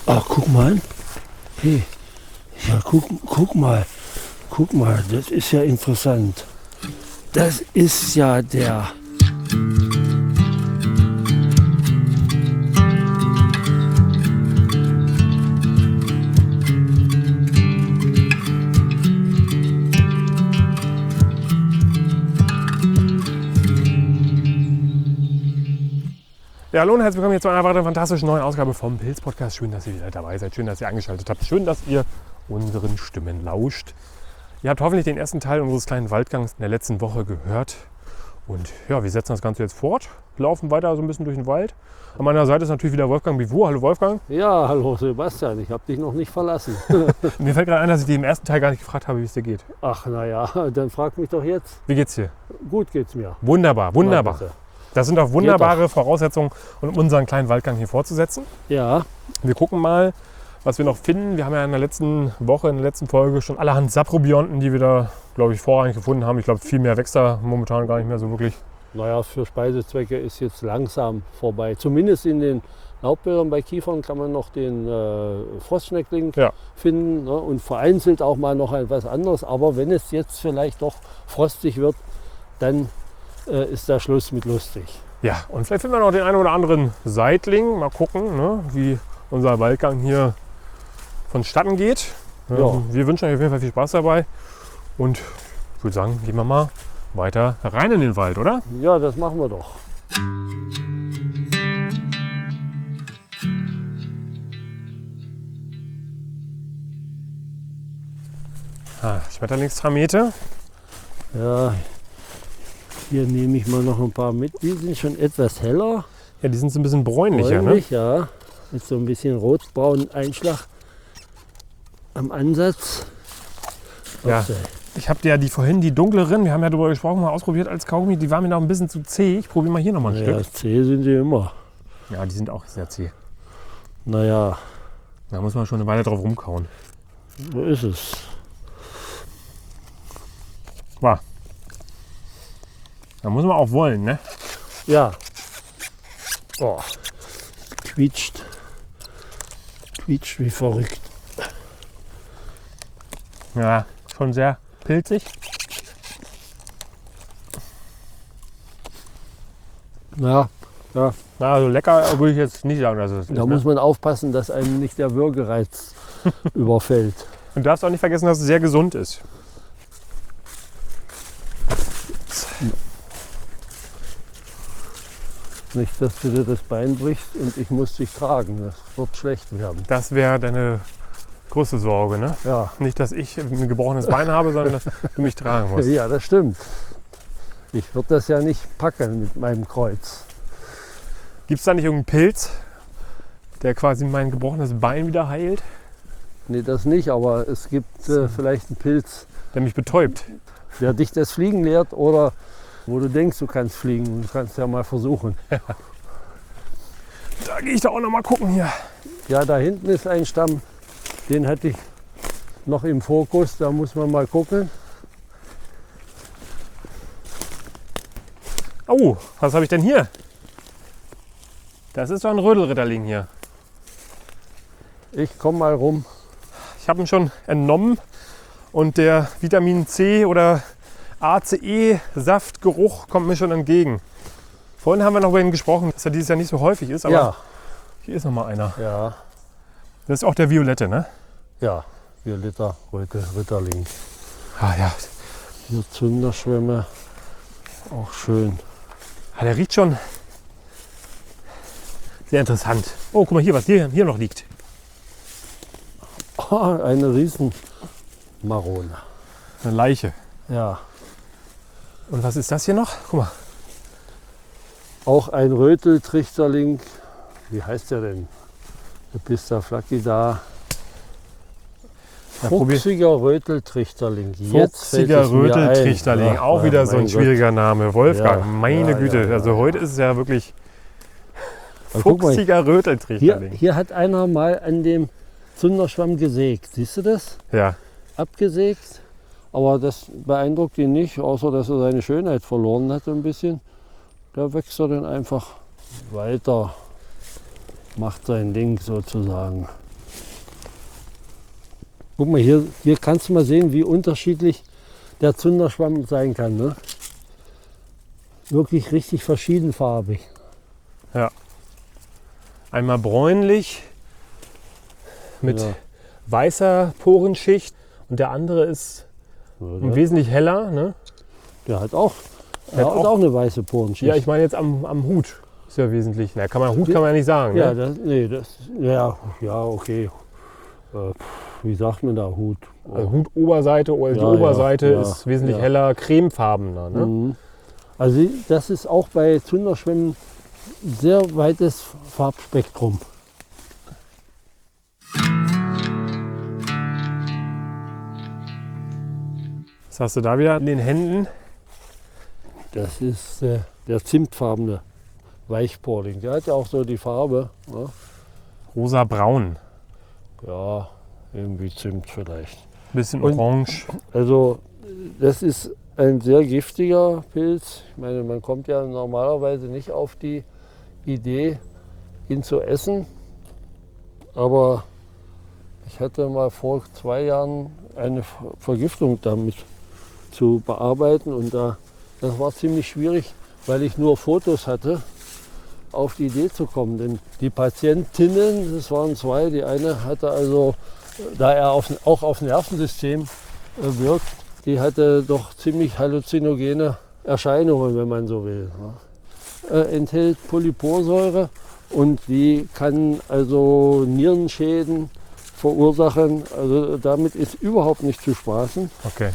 Ach, guck mal an. Hey, ja, guck mal. Guck mal, das ist ja interessant. Das ist ja der... Ja, hallo und herzlich willkommen hier zu einer weiteren fantastischen neuen Ausgabe vom Pilz-Podcast. Schön, dass ihr wieder dabei seid, schön, dass ihr eingeschaltet habt, schön, dass ihr unseren Stimmen lauscht. Ihr habt hoffentlich den ersten Teil unseres kleinen Waldgangs in der letzten Woche gehört. Und ja, wir setzen das Ganze jetzt fort, laufen weiter so ein bisschen durch den Wald. An meiner Seite ist natürlich wieder Wolfgang Bivou. Hallo Wolfgang. Ja, hallo Sebastian, ich habe dich noch nicht verlassen. Mir fällt gerade ein, dass ich dich im ersten Teil gar nicht gefragt habe, wie es dir geht. Ach, naja, dann frag mich doch jetzt. Wie geht's dir? Gut geht's mir. Wunderbar, wunderbar. Na, bitte. Das sind auch wunderbare Voraussetzungen, um unseren kleinen Waldgang hier fortzusetzen. Ja, Wir gucken mal, was wir noch finden. Wir haben ja in der letzten Woche, in der letzten Folge schon allerhand Saprobionten, die wir da, glaube ich, vorrangig gefunden haben. Ich glaube, viel mehr wächst da momentan gar nicht mehr so wirklich. naja, für Speisezwecke ist jetzt langsam vorbei. Zumindest in den Laubblättern bei Kiefern kann man noch den Frostschneckling finden, ne? Und vereinzelt auch mal noch etwas anderes. Aber wenn es jetzt vielleicht doch frostig wird, dann ist da Schluss mit lustig. Ja, und vielleicht finden wir noch den einen oder anderen Seitling. Mal gucken, ne, wie unser Waldgang hier vonstatten geht. Ja. Wir wünschen euch auf jeden Fall viel Spaß dabei. Und ich würde sagen, gehen wir mal weiter rein in den Wald, oder? Ja, das machen wir doch. Schmetterlingstramete. Ja, hier nehme ich mal noch ein paar mit. Die sind schon etwas heller. Ja, die sind so ein bisschen bräunlicher, Bräunlich, ja. Mit so ein bisschen rotbraunen Einschlag am Ansatz. Ja. Okay. Ich habe ja die dunkleren, wir haben ja darüber gesprochen, mal ausprobiert als Kaugummi. Die waren mir noch ein bisschen zu zäh. Ich probiere mal hier noch mal ein Ja, Stück. zäh sind die immer. Ja, die sind auch sehr zäh. Naja, Da muss man schon eine Weile drauf rumkauen. so ist es. War. Da muss man auch wollen, ne? Ja. Oh. Quietscht. Quietscht wie verrückt. Ja, schon sehr pilzig. Ja, ja. Na, also lecker würde ich jetzt nicht sagen, dass es ist. Da muss man aufpassen, dass einem nicht der Würgereiz überfällt. Und du darfst auch nicht vergessen, dass es sehr gesund ist. Nicht, dass du dir das Bein brichst und ich muss dich tragen. Das wird schlecht werden. Das wäre deine größte Sorge, ne? Ja, Nicht, dass ich ein gebrochenes Bein habe, sondern dass du mich tragen musst. ja, das stimmt. Ich würde das ja nicht packen mit meinem Kreuz. Gibt es da nicht irgendeinen Pilz, der quasi mein gebrochenes Bein wieder heilt, Nee, das nicht, aber es gibt vielleicht einen Pilz, der mich betäubt? der dich das Fliegen lehrt oder wo du denkst, du kannst fliegen. Du kannst ja mal versuchen. Da gehe ich da auch noch mal gucken hier. Ja, da hinten ist ein Stamm, den hatte ich noch im Fokus, da muss man mal gucken. Oh, was habe ich denn hier? Das ist doch ein Rödelritterling hier. Ich komme mal rum. Ich habe ihn schon entnommen und der Vitamin C oder ACE-Saftgeruch kommt mir schon entgegen. Vorhin haben wir noch über ihn gesprochen, dass er dieses Jahr nicht so häufig ist, aber Ja, hier ist noch mal einer. ja, Das ist auch der Violette, ne? ja. Violetter Ritterling. Ah ja, Hier Zunderschwämme, auch schön. der riecht schon sehr interessant. Oh, guck mal hier, was hier noch liegt. Oh, eine Riesenmarone. Eine Leiche. Ja, Und was ist das hier noch? Guck mal. auch ein Röteltrichterling. Wie heißt der denn? Lepista flaccida. Ja, probier. Fuchsiger Röteltrichterling. Jetzt fällt Fuchsiger es mir ein. Röteltrichterling. Ach, Auch wieder so ein mein schwieriger Name. Wolfgang, Ja, meine ja, Güte. ja, Also ja. heute ist es ja wirklich Aber guck mal, fuchsiger Röteltrichterling. hier hat einer mal an dem Zunderschwamm gesägt. Siehst du das? Ja. Abgesägt. Aber das beeindruckt ihn nicht, außer dass er seine Schönheit verloren hat ein bisschen. Da wächst er dann einfach weiter, macht sein Ding sozusagen. Guck mal, hier kannst du mal sehen, wie unterschiedlich der Zunderschwamm sein kann. Ne? Wirklich richtig verschiedenfarbig. Ja. Einmal bräunlich mit weißer Porenschicht und der andere ist wesentlich heller. Ne? Der hat auch eine weiße Porenschicht. Ja, ich meine jetzt am Hut ist ja wesentlich. Na, Hut kann man ja nicht sagen. Ja, Ne? Okay. Wie sagt man da Hut? Also Hutoberseite oder die Oberseite ist wesentlich heller, cremefarbener. Ne? Mhm. Also das ist auch bei Zunderschwämmen sehr weites Farbspektrum. Was hast du da wieder in den Händen? Das ist der zimtfarbene Weichporling. Der hat ja auch so die Farbe. Ne? Rosa-braun. Ja, irgendwie Zimt vielleicht. Bisschen orange. Also das ist ein sehr giftiger Pilz. Ich meine, man kommt ja normalerweise nicht auf die Idee, ihn zu essen. Aber ich hatte mal vor 2 Jahren eine Vergiftung damit zu bearbeiten. Und das war ziemlich schwierig, weil ich nur Fotos hatte, auf die Idee zu kommen. Denn die Patientinnen, das waren 2, die eine hatte also, da er auch auf Nervensystem wirkt, die hatte doch ziemlich halluzinogene Erscheinungen, wenn man so will. Enthält Polyporsäure und die kann also Nierenschäden verursachen. Also damit ist überhaupt nicht zu spaßen. Okay.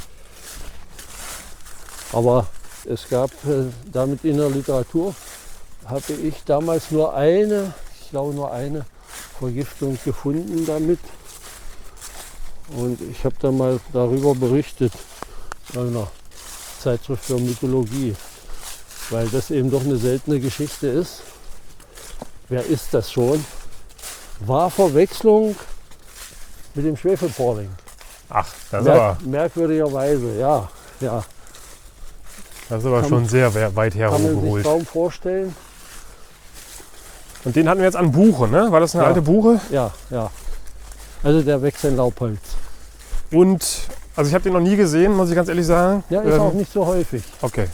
Aber es gab damit in der Literatur, habe ich damals nur eine Vergiftung gefunden damit. Und ich habe dann mal darüber berichtet in einer Zeitschrift für Mythologie, weil das eben doch eine seltene Geschichte ist. Wer ist das schon? War Verwechslung mit dem Schwefelporling. Ach, das ist aber... Merkwürdigerweise, ja. Das ist aber schon sehr weit Kann man sich hergeholt. kaum vorstellen. Und den hatten wir jetzt an Buche, ne? War das eine alte Buche? Ja. Also der wächst in Laubholz. Und, also ich habe den noch nie gesehen, muss ich ganz ehrlich sagen. Ja, ist auch nicht so häufig. Okay.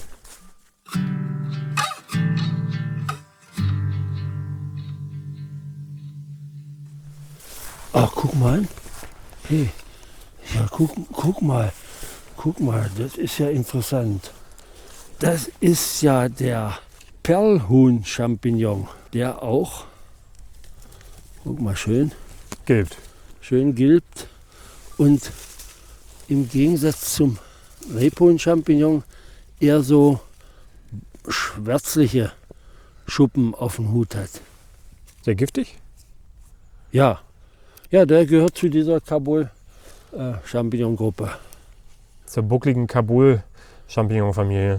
Ach, guck mal. Hey, ja, guck mal. Guck mal, das ist ja interessant. Das ist ja der Perlhuhn-Champignon, der auch, guck mal, schön gilbt und im Gegensatz zum Rebhuhn-Champignon eher so schwärzliche Schuppen auf dem Hut hat. Sehr giftig? Ja, der gehört zu dieser Kabul-Champignon-Gruppe. Zur buckligen Kabul-Champignon-Familie.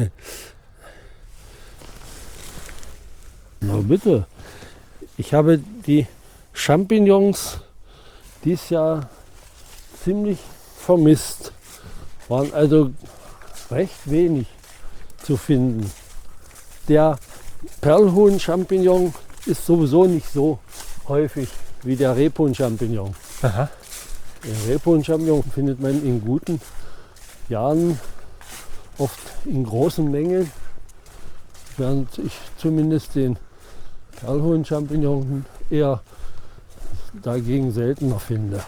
Na bitte. Ich habe die Champignons dieses Jahr ziemlich vermisst. Waren also recht wenig zu finden. Der Perlhuhn-Champignon ist sowieso nicht so häufig wie der Rebhuhn-Champignon. Aha. Den Rebhuhn-Champignon findet man in guten Jahren oft in großen Mengen, während ich zumindest den Perlhuhn-Champignon eher dagegen seltener finde.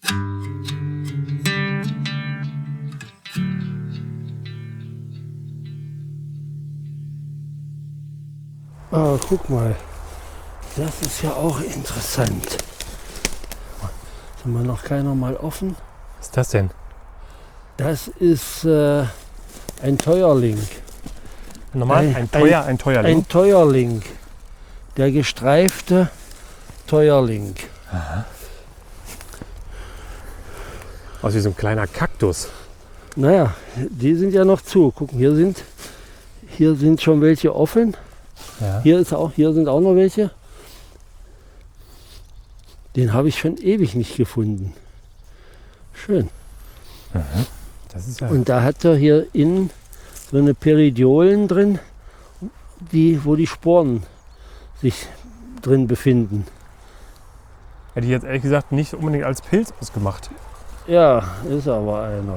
Ah, guck mal, das ist ja auch interessant. Sind wir noch keiner mal offen? Was ist das denn? Das ist ein Teuerling. Normal ein Teuerling? Ein Teuerling. Der gestreifte Teuerling. Aha. Aus wie so ein kleiner Kaktus. Naja, die sind ja noch zu. Gucken, hier sind schon welche offen. Ja. Hier sind auch noch welche. Den habe ich schon ewig nicht gefunden. Schön. Mhm. Das ist ja Und da hat er hier innen so eine Peridiolen drin, wo die Sporen sich drin befinden. hätte ich jetzt ehrlich gesagt nicht unbedingt als Pilz ausgemacht. Ja, ist aber einer.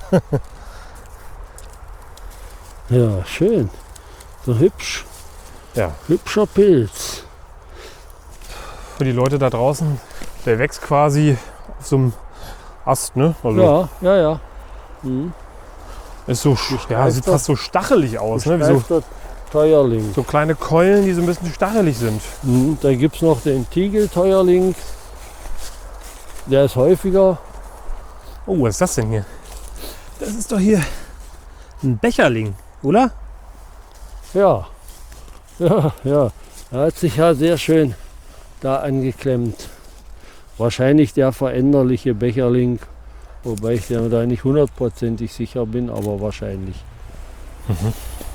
Ja, schön. So hübsch. Ja. Hübscher Pilz. Für die Leute da draußen, der wächst quasi auf so einem Ast, ne? Also ja. Mhm. Ist so, ja, sieht fast so stachelig aus, ne? Wie so Teuerling. So kleine Keulen, die so ein bisschen stachelig sind. Mhm. Da gibt es noch den Tiegel-Teuerling. Der ist häufiger. Oh, was ist das denn hier? Das ist doch hier ein Becherling, oder? Ja. Er hat sich ja sehr schön da angeklemmt. Wahrscheinlich der veränderliche Becherling, wobei ich da nicht hundertprozentig sicher bin, aber wahrscheinlich. Mhm.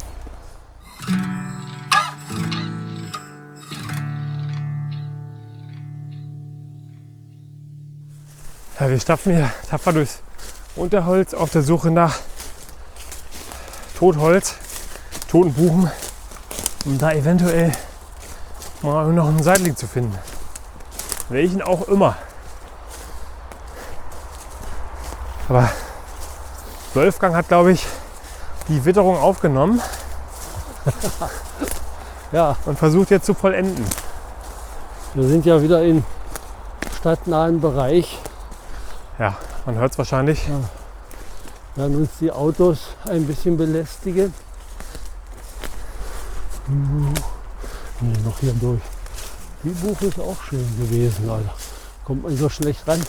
Ja, wir stapfen hier tapfer durchs Unterholz auf der Suche nach Totholz, toten Buchen, um da eventuell mal noch einen Seitling zu finden. Welchen auch immer. Aber Wolfgang hat, glaube ich, die Witterung aufgenommen Ja, und versucht jetzt zu vollenden. wir sind ja wieder im stadtnahen Bereich. Ja, man hört es wahrscheinlich. Ja. Werden uns die Autos ein bisschen belästigen. Nee, noch hier durch. Die Buche ist auch schön gewesen, Alter. Kommt man so schlecht ran.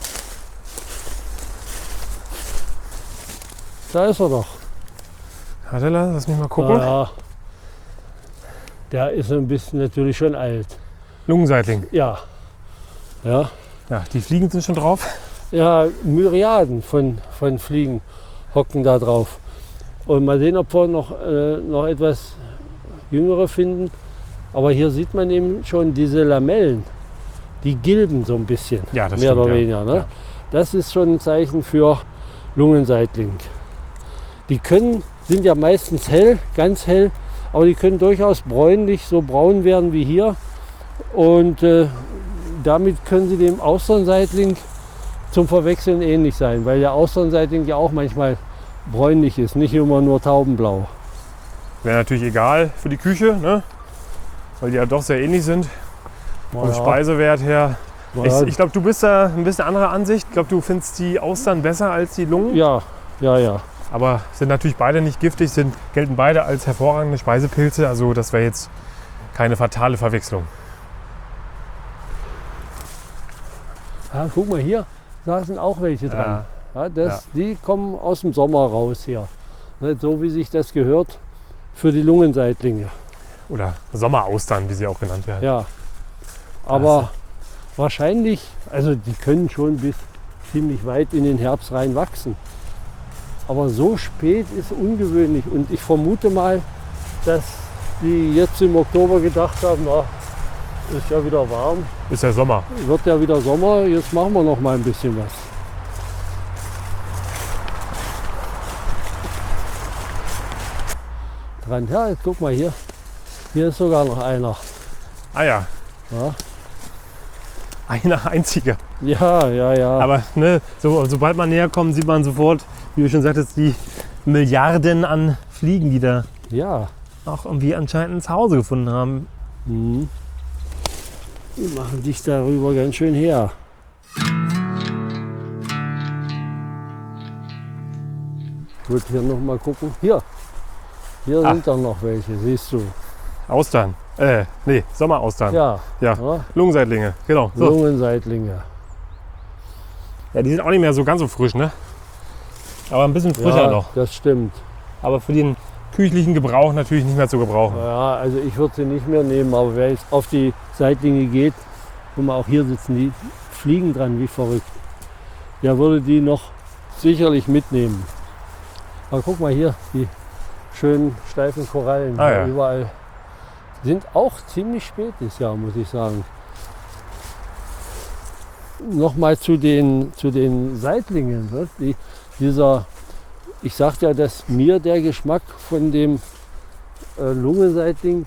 Da ist er doch. Warte, lass mich mal gucken. Ja, der ist ein bisschen natürlich schon alt. Lungenseitling. Ja. Ja. Ja, die Fliegen sind schon drauf. Ja, Myriaden von Fliegen hocken da drauf. Und mal sehen, ob wir noch etwas jüngere finden. Aber hier sieht man eben schon diese Lamellen, die gilben so ein bisschen, Ja, das mehr stimmt, oder ja. weniger. Ne? Ja. Das ist schon ein Zeichen für Lungenseitling. Die sind ja meistens hell, ganz hell, aber die können durchaus bräunlich, so braun werden wie hier. Und damit können sie dem Austernseitling zum Verwechseln ähnlich sein, weil der Austernseitling ja auch manchmal bräunlich ist, nicht immer nur taubenblau. Wäre natürlich egal für die Küche, ne? Weil die ja doch sehr ähnlich sind. Vom Speisewert her. Ich glaube, du bist da ein bisschen anderer Ansicht. Ich glaube, du findest die Austern besser als die Lungen. Ja. Aber sind natürlich beide nicht giftig, gelten beide als hervorragende Speisepilze. Also das wäre jetzt keine fatale Verwechslung. Ja, guck mal hier, da sind auch welche dran. Ja, die kommen aus dem Sommer raus hier. Nicht so wie sich das gehört für die Lungenseitlinge. Oder Sommeraustern, wie sie auch genannt werden. Ja, aber wahrscheinlich, also die können schon bis ziemlich weit in den Herbst rein wachsen. Aber so spät ist ungewöhnlich und ich vermute mal, dass die jetzt im Oktober gedacht haben, na, ist ja wieder warm, Ist ja Sommer. wird ja wieder Sommer, jetzt machen wir noch mal ein bisschen was. Dran, ja, jetzt guck mal hier. Hier ist sogar noch einer. Ah ja, Ja, einer einziger. ja. Aber ne, sobald man näher kommt, sieht man sofort, wie du schon sagtest, die Milliarden an Fliegen, die da Ja. auch irgendwie anscheinend ein Zuhause gefunden haben. Mhm. Die machen dich darüber ganz schön her. Ich würde hier noch mal gucken. Hier sind dann noch welche, siehst du. Austern. Sommeraustern. Ja, Ja. ja. Lungenseitlinge, genau. So. Lungenseitlinge. Ja, die sind auch nicht mehr so ganz so frisch, ne? Aber ein bisschen frischer Ja, noch. das stimmt. Aber für den küchlichen Gebrauch natürlich nicht mehr zu gebrauchen. Ja, also ich würde sie nicht mehr nehmen, aber wer jetzt auf die Seitlinge geht, guck mal, auch hier sitzen die Fliegen dran, wie verrückt. Der würde die noch sicherlich mitnehmen. Aber guck mal hier, die schönen steifen Korallen Ah, ja. überall. Sind auch ziemlich spät dieses Jahr, muss ich sagen. Nochmal zu den Seitlingen. Ne? Ich sagte ja, dass mir der Geschmack von dem Lungenseitling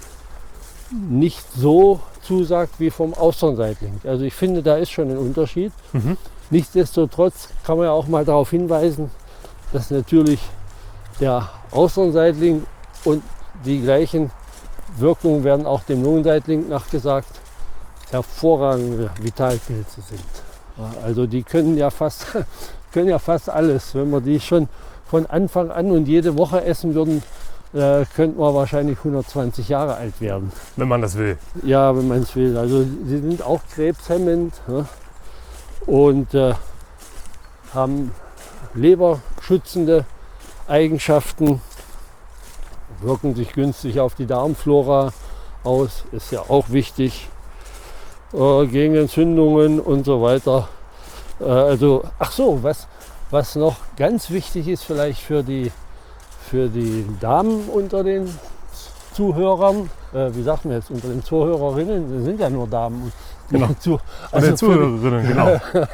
nicht so zusagt wie vom Austernseitling. Also ich finde, da ist schon ein Unterschied. Mhm. Nichtsdestotrotz kann man ja auch mal darauf hinweisen, dass natürlich der Austernseitling und die gleichen Wirkungen werden auch dem Lungenseitling nachgesagt, hervorragende Vitalpilze sind. Also die können ja fast alles. Wenn wir die schon von Anfang an und jede Woche essen würden, könnten wir wahrscheinlich 120 Jahre alt werden. Wenn man das will. Ja, wenn man es will. Also sie sind auch krebshemmend, ne? Und haben leberschützende Eigenschaften, wirken sich günstig auf die Darmflora aus, ist ja auch wichtig, gegen Entzündungen und so weiter. Also, ach so, was noch ganz wichtig ist vielleicht für die Damen unter den Zuhörern, wie sagt man jetzt, unter den Zuhörerinnen, das sind ja nur Damen. Genau. Also Zuhörerinnen, genau.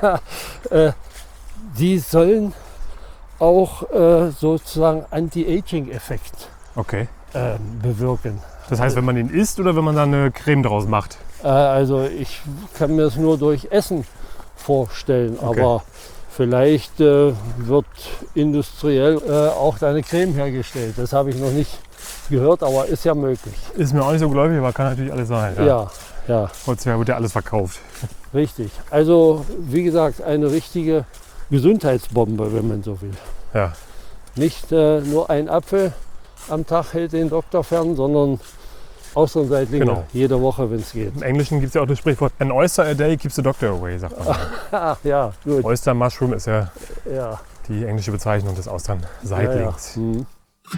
Die sollen auch sozusagen Anti-Aging-Effekt bewirken. Das heißt, wenn man ihn isst oder wenn man da eine Creme draus macht? Also ich kann mir das nur durch Essen vorstellen, aber vielleicht wird industriell auch eine Creme hergestellt. Das habe ich noch nicht gehört, aber ist ja möglich. Ist mir auch nicht so gläubig, aber kann natürlich alles sein. Ja. Heutzutage wird ja alles verkauft. Richtig. Also wie gesagt, eine richtige Gesundheitsbombe, wenn man so will. Ja. Nicht nur ein Apfel am Tag hält den Doktor fern, sondern Austernseitlinge jede Woche, wenn es geht. Im Englischen gibt es ja auch das Sprichwort, an oyster a day keeps the doctor away, sagt man. Ach ja, gut. Oyster Mushroom ist ja die englische Bezeichnung des Austernseitlings. Ja. Mhm.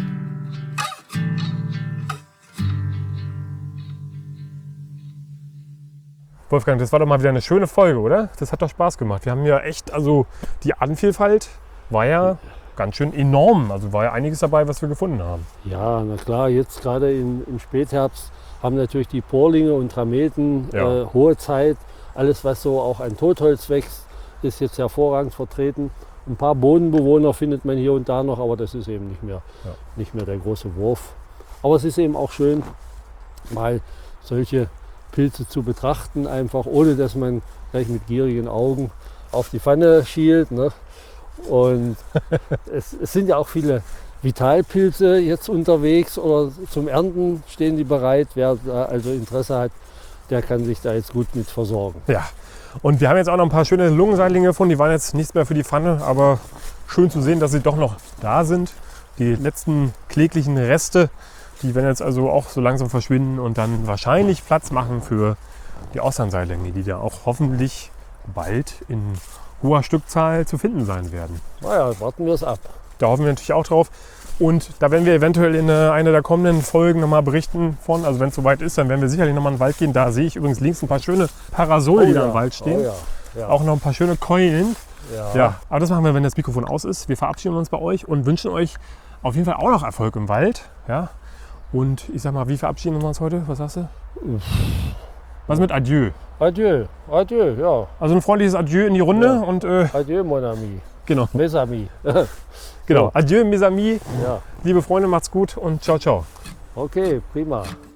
Wolfgang, das war doch mal wieder eine schöne Folge, oder? Das hat doch Spaß gemacht. Wir haben ja echt, also die Artenvielfalt war ja ganz schön enorm. Also war ja einiges dabei, was wir gefunden haben. Ja, na klar, jetzt gerade im Spätherbst haben natürlich die Porlinge und Trameten hohe Zeit. Alles, was so auch an Totholz wächst, ist jetzt hervorragend vertreten. Ein paar Bodenbewohner findet man hier und da noch, aber das ist eben nicht mehr der große Wurf. Aber es ist eben auch schön, mal solche Pilze zu betrachten, einfach ohne dass man gleich mit gierigen Augen auf die Pfanne schielt. Ne? Und es sind ja auch viele Vitalpilze jetzt unterwegs oder zum Ernten stehen die bereit. Wer da also Interesse hat, der kann sich da jetzt gut mit versorgen. Ja, und wir haben jetzt auch noch ein paar schöne Lungenseitlinge gefunden. Die waren jetzt nichts mehr für die Pfanne, aber schön zu sehen, dass sie doch noch da sind. Die letzten kläglichen Reste, die werden jetzt also auch so langsam verschwinden und dann wahrscheinlich Platz machen für die Austernseitlinge, die da auch hoffentlich bald in hoher Stückzahl zu finden sein werden. Naja, warten wir es ab. Da hoffen wir natürlich auch drauf. Und da werden wir eventuell in einer der kommenden Folgen nochmal berichten von. Also wenn es soweit ist, dann werden wir sicherlich nochmal in den Wald gehen. Da sehe ich übrigens links ein paar schöne Parasole, die da im Wald stehen. Auch noch ein paar schöne Keulen. Ja, aber das machen wir, wenn das Mikrofon aus ist. Wir verabschieden uns bei euch und wünschen euch auf jeden Fall auch noch Erfolg im Wald. Ja. Und ich sag mal, wie verabschieden wir uns heute? Was sagst du? Was mit Adieu? Adieu, ja. Also ein freundliches Adieu in die Runde. Und, Adieu, mon ami. Genau. Mes amis. Genau. Adieu, mes amis. Ja. Liebe Freunde, macht's gut und ciao, ciao. Okay, prima.